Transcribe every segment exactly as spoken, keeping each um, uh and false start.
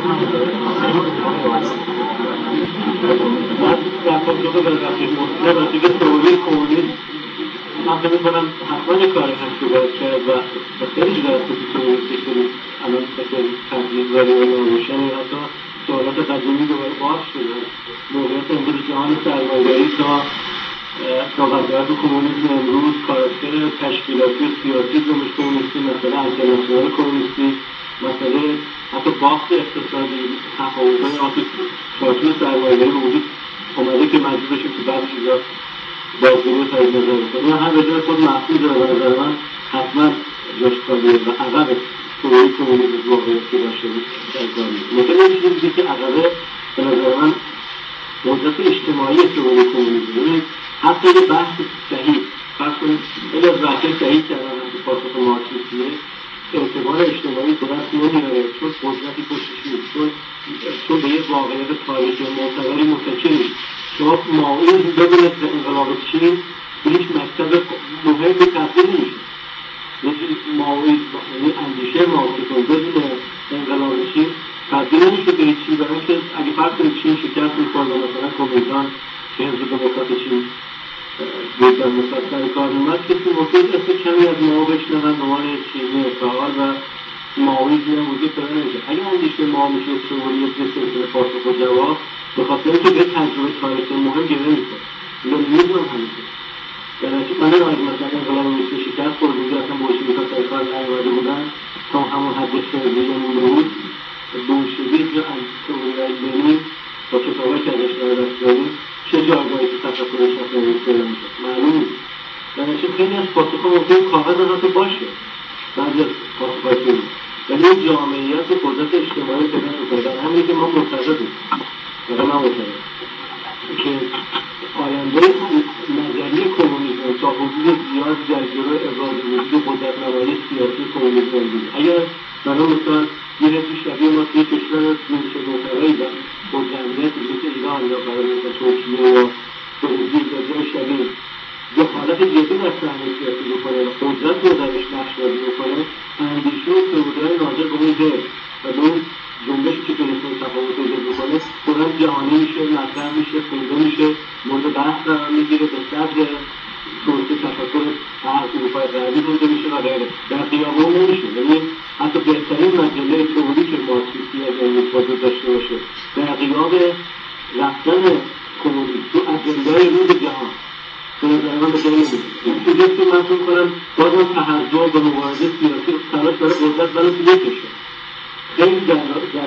بعد رفت جلو به رفیق مطلق رفیق تئوری کمونیسم من فکر می‌کنم حتما یه کاری هست که باید کرد و خیلی جدا است که تئوری که الان مثل تبدیل ولی روشن حتی سوالات قدیمی دوباره باز شده موقعیت امروز جهان سرمایه‌داری تا نوآوری کمونیسم امروز کاراکتر تشکیلاتی و سیاسی جنبش کمونیستی مثلا اینترنشنال کمونیستی مسئله حتی باخت اقتصادی تفاوت‌های آتی چارچوب سرمایه‌داری به وجود اومده که مجبور بشه که بعضی چیزا بازگیری رو تایید نظر بکنه و هم به جای خود محفوظ رو به نظر من حتما جاش خالیه و عقب تئوری کمونیسم واقعیت که باشه در کاری مثلا این چیزی دیگه که عقبه به نظر من قدرت اجتماعی تئوری کمونیسم یعنی حتی یه بحث صحیح فرض کنید خیلی از بحث‌های صحیح کردن که پاسخ مارکسیسیه اعتبار اجتماعی به دست نمیاره چون قدرتی پشتش نیست چون چون به یک واقعیت تاریخی معتبری متکی نیست شما ماویز ببینید به انقلاب چین به هیچ مکتب مهمی تبدیل نمیشه یکی ماویز یعنی اندیشه مارکسیسم بدون انقلاب چین تبدیل نمیشه به چی برای اینکه اگه فرض کنید چین شکست می‌خورد مثلا کمونیسم که حزب دموکرات چین دیگر مستقر کار اومد که تو مفید اسم کمی از ما بشنون نوان چینی فعال و ماویزی هم وجود داره نمیشه اگه اندیشه ما میشه تئوری یک سلسله پاسخ و جواب به خاطر اینکه به تجربه تاریخی مهم گره میکنه لنینیسم هم همینطور درنچه من اگه مثلا انقلاب روسیه شکست خورد بودی اصلا بولشویک‌ها سر کار نیامده بودن تا همون حد فعلی بود بولشویک یا تئوری لنین با کتابایی که ازش دست داریم چه جایگاهی تو تفکر شخصی پیدا میشه معلوم نیست درنچه خیلی از پاسخ‌ها ممکن کاغذ هم حتی باشه بعضی از پاسخ‌های توی ولی این جامعیت و قدرت اجتماعی پیدا میکنه در همینی که ما معتقدیم واقعا من معتقدم که آینده نظریه کمونیسم تا حدود زیاد در جلو ابراز وجود قدرت‌نمایی سیاسی کمونیسم بود اگر برای مثال یه حزب شبیه ما توی کشور جنبش معتبری با جمعیت مثل ایران یا برای مثل ترکیه یا سعودی یا جای شبیه دخالت جدی در صحنه سیاسی بکنه و قدرت رو درش نقش بازی بکنه اندیشه و تئوری‌های راجع به اون حزب و به اون جنبشی که تونسته تفاوت ایجاد بکنه کلاً جهانی میشه مطرح میشه خونده میشه مورد بحث قرار میگیره به صدر توسعه تفکر اروپای غربی بوده میشه و غیره در خیابان نمیشه یعنی حتی بهترین مجله تئوری که مارکسیستی از امروز وجود داشته باشه در غیاب رفتن کمونیسم تو اجندای روز جهان به نظر من به جای نمیشه این چیزی که من فکر کنم بازم تحضر به مبارزه سیاسی تلاش داره قدرت برای توی کشه خیلی در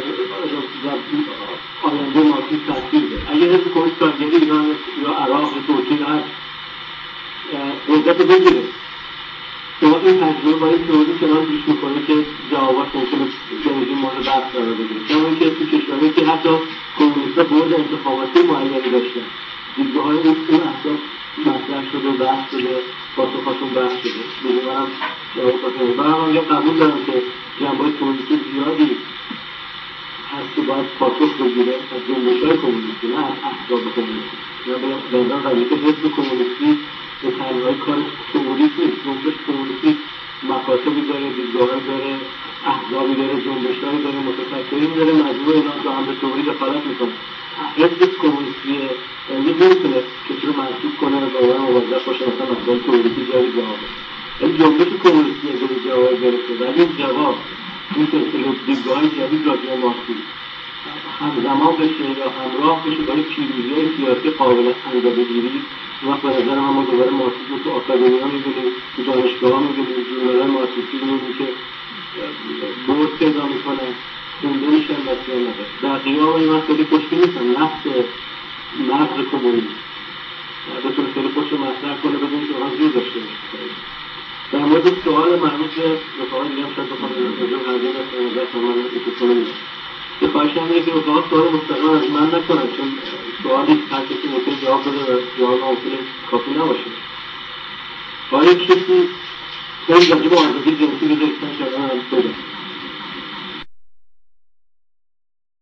آینده مارکسیسم تاثیر داره اگه حزب کمونیست کارگری ایران یا عراق یا ترکیه هست قدرت رو بگیره شما این تجربه با این تئوری کنار پیش میکنه که جوابات ممکنه جنگی مورد بحث قرار بگیره کما اینکه تو کشورهایی که حتی کمونیست‌ها برد انتخاباتی معینی داشتن دیدگاه‌های اون احزاب مطرح شده و بحث شده پاسخ‌هاشون بحث شده بگو منم جواباتون رو برای هم قبول دارم که جنبه‌های کمونیستی زیادی هست که باید پاسخ بگیره از جنبش‌های کمونیستی نه از احزاب کمونیستی یا به نظر قضیه که حزب کمونیستی به تنهایی کار کمونیست نیست جنبش کمونیستی مکاتبی داره دیدگاهی داره احزابی داره جنبش‌هایی داره متفکرین داره مجموعه اینا تو هم به تئوری دخالت میکنه حزب کمونیستی امروز نمیتونه کسی رو منصوب کنه و داور موظف باشه مثلا مسائل تئوریکی جاری جواب این جنبش کمونیستی اگه جواب گرفته ولی این جواب این سلسله دیدگاه‌های جدید راجع به مارکسیسم همزمان بشه یا همراه بشه با یک پیروزی سیاسی قابل اندازه‌گیری وقت به نظر من ما دوباره مارکسیسم تو آکادمیا می‌بینیم تو دانشگاه‌ها می‌بینیم جورنال‌های مارکسیستی می‌بینیم که بورد پیدا می‌کنن خونده میشن بسیار نداره در قیام این وقت خیلی خوشبی نیستن نفس مغز کمونیسم بتونه خیلی خوش رو مطرح کنه بدون که آنها زور داشته باشه در مورد سوال مربوط به رفاقات دیگه هم شاید بخوام راجع به هرجور از نظر تمام اتفاقی میدم که خواهشم اینه که رفاقات سوال مستقیم از من نکنن چون سوالی هر کسی ممکن جواب بده و جواب ممکن کافی نباشه آیا کسی خیلی راجع به آزادی جنسی رو داشتن کردن هم بده